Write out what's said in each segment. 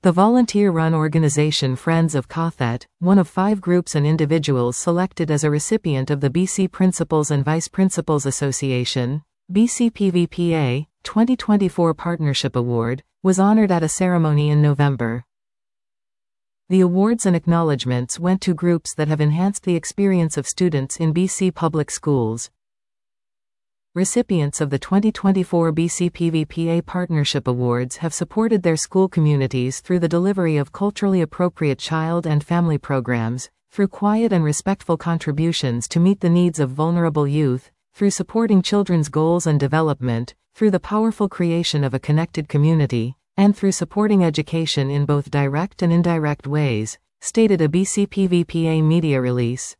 The volunteer-run organization Friends of Cothet, one of 5 groups and individuals selected as a recipient of the BC Principals and Vice Principals Association, BCPVPA, 2024 Partnership Award, was honored at a ceremony in November. The awards and acknowledgements went to groups that have enhanced the experience of students in BC public schools. Recipients of the 2024 BCPVPA Partnership Awards have supported their school communities through the delivery of culturally appropriate child and family programs, through quiet and respectful contributions to meet the needs of vulnerable youth, through supporting children's goals and development, through the powerful creation of a connected community, and through supporting education in both direct and indirect ways, stated a BCPVPA media release.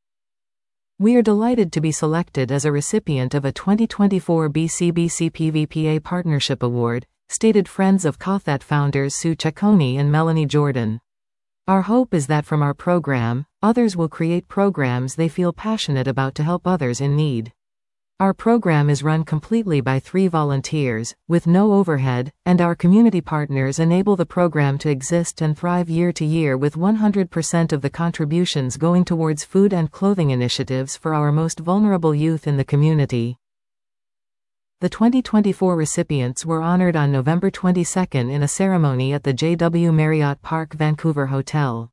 We are delighted to be selected as a recipient of a 2024 BCPVPA Partnership Award, stated Friends of Cothet founders Sue Ciccone and Melanie Jordan. Our hope is that from our program, others will create programs they feel passionate about to help others in need. Our program is run completely by 3 volunteers, with no overhead, and our community partners enable the program to exist and thrive year to year with 100% of the contributions going towards food and clothing initiatives for our most vulnerable youth in the community. The 2024 recipients were honored on November 22 in a ceremony at the JW Marriott Park Vancouver Hotel.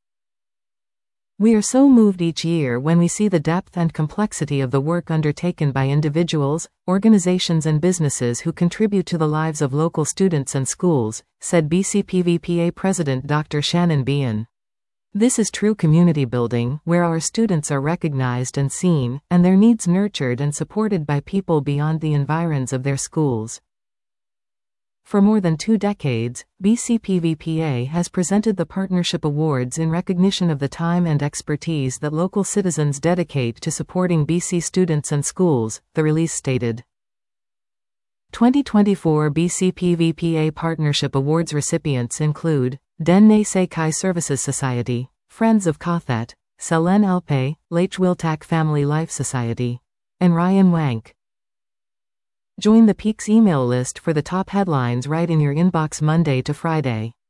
We are so moved each year when we see the depth and complexity of the work undertaken by individuals, organizations and businesses who contribute to the lives of local students and schools, said BCPVPA President Dr. Shannon Behan. This is true community building, where our students are recognized and seen, and their needs nurtured and supported by people beyond the environs of their schools. For more than 2 decades, BCPVPA has presented the Partnership Awards in recognition of the time and expertise that local citizens dedicate to supporting BC students and schools, the release stated. 2024 BCPVPA Partnership Awards recipients include Denne Sekai Services Society, Friends of Cothet, Selen Alpe, Lechwiltak Family Life Society, and Ryan Wank. Join the Peaks email list for the top headlines right in your inbox Monday to Friday.